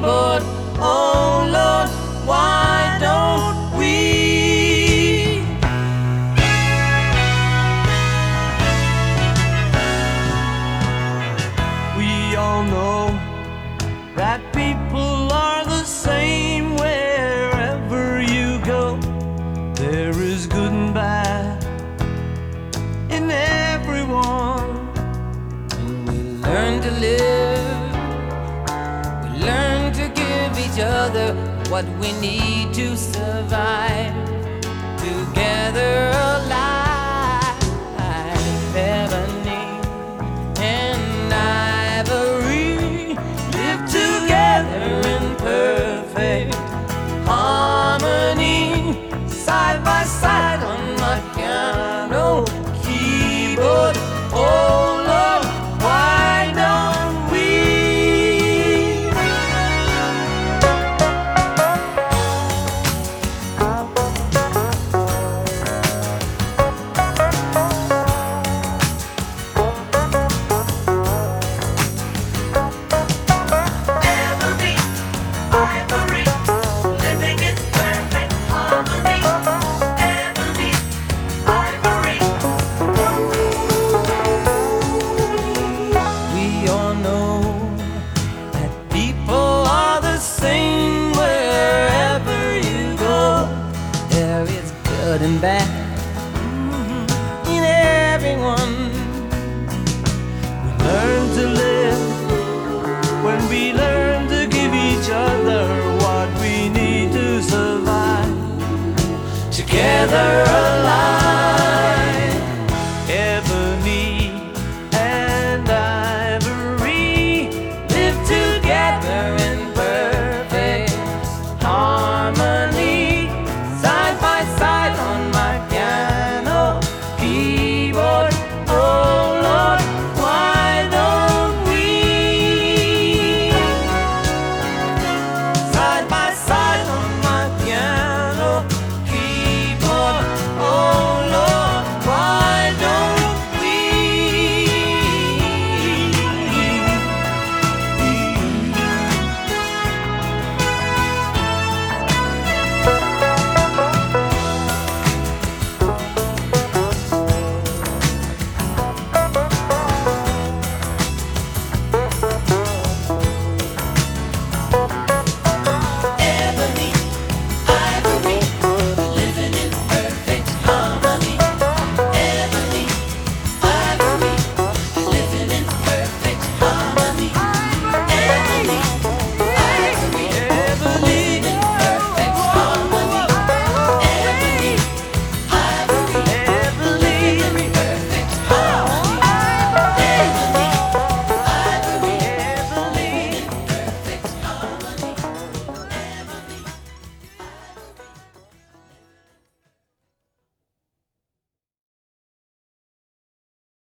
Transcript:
keyboard. Oh Lord, why don't we? We all know that people are the same wherever you go. There is good and bad in everyone. And we learn to live, we learn to give each other what we need to survive. Together alive, ebony and ivory live together in perfect harmony, side by side on my piano keyboard. Oh Lord, why don't we? Ivory, living in perfect harmony. Ebony, ivory. We all know that people are the same wherever you go. There is good and bad in everyone. We learn to live when we learn to give each other what we need to survive. Together alive.